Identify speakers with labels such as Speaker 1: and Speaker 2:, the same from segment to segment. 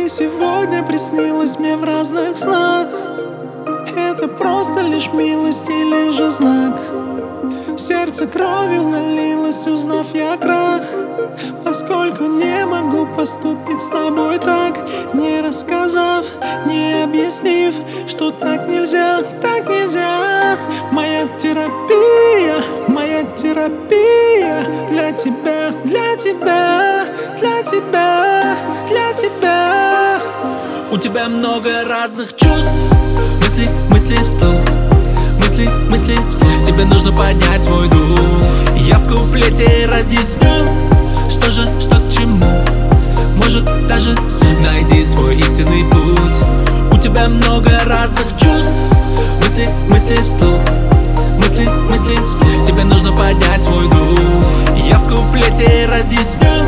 Speaker 1: сегодня приснилась мне в разных снах. Это просто лишь милость или же знак? Сердце кровью налилось, узнав я крах. Поскольку не могу поступить с тобой так, не рассказав, не объяснив, что так нельзя, так нельзя. Моя терапия для тебя, для тебя, для тебя, для тебя. У тебя много разных чувств, мысли вслух, мысли вслух. Тебе нужно поднять свой дух. Я в куплете разъясню, что к чему. Может даже суть. Найди свой истинный путь. У тебя много разных чувств, мысли вслух, мысли вслух. Тебе нужно поднять свой дух. Я в куплете разъясню,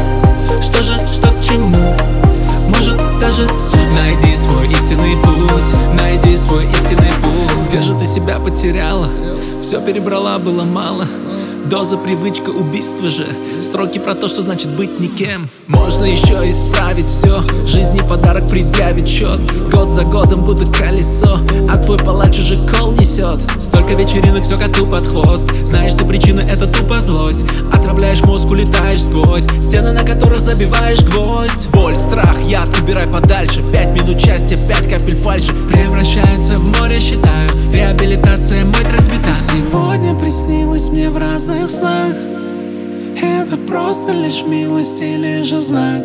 Speaker 1: что к чему. Может даже суть. Найди свой истинный путь, найди свой истинный путь. Где же ты себя потеряла? Все перебрала, было мало. Доза, привычка, убийство же. Строки про то, что значит быть никем. Можно еще исправить все. Жизни подарок предъявить счет. Год за годом будто колесо, а твой палач уже кол несет. Столько вечеринок, все коту под хвост. Знаешь ты причины, это тупо злость. Отравляешь мозг, улетаешь сквозь стены, на которых забиваешь гвоздь. Боль, страх, яд, убирай подальше. 5 минут счастья, 5 капель фальши превращаются в море, считаю. Реабилитация, мой трек сбита. Сегодня приснилось мне в разных снах. Это просто лишь милость или же знак?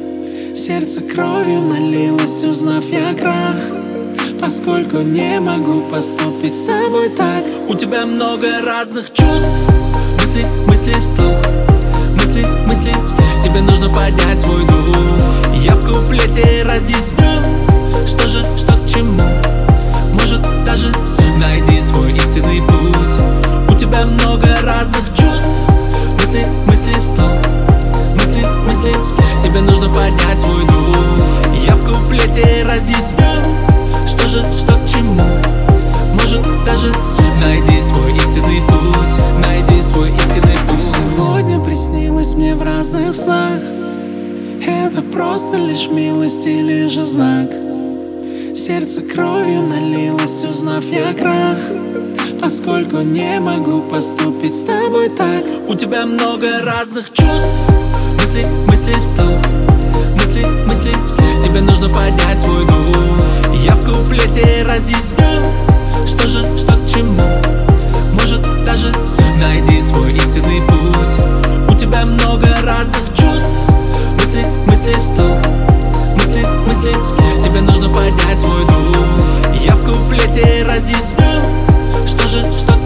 Speaker 1: Сердце кровью налилось, узнав я крах. Поскольку не могу поступить с тобой так. У тебя много разных чувств, мысли вслух, мысли вслух. Тебе нужно поднять свой дух. Я в куплете разъясню, что к чему. Может даже суть. Найди свой истинный путь. У тебя много разных чувств, мысли вслух, мысли вслух. Тебе нужно поднять свой дух. Я в куплете разъясню, что к чему. Может даже суть. Найди свой истинный путь, найди свой истинный путь. Сегодня приснилось мне в разных снах. Это просто лишь милость или же знак? Сердце кровью налилось, узнав я крах. Поскольку не могу поступить с тобой так. У тебя много разных чувств, мысли вслух, мысли вслух. Тебе нужно поднять свой дух. Я в куплете разъясню, что к чему. Может даже суть. Найди свой истинный путь. У тебя много разных чувств, мысли вслух, мысли вслух. Тебе нужно поднять свой дух. Я в куплете разъясню, что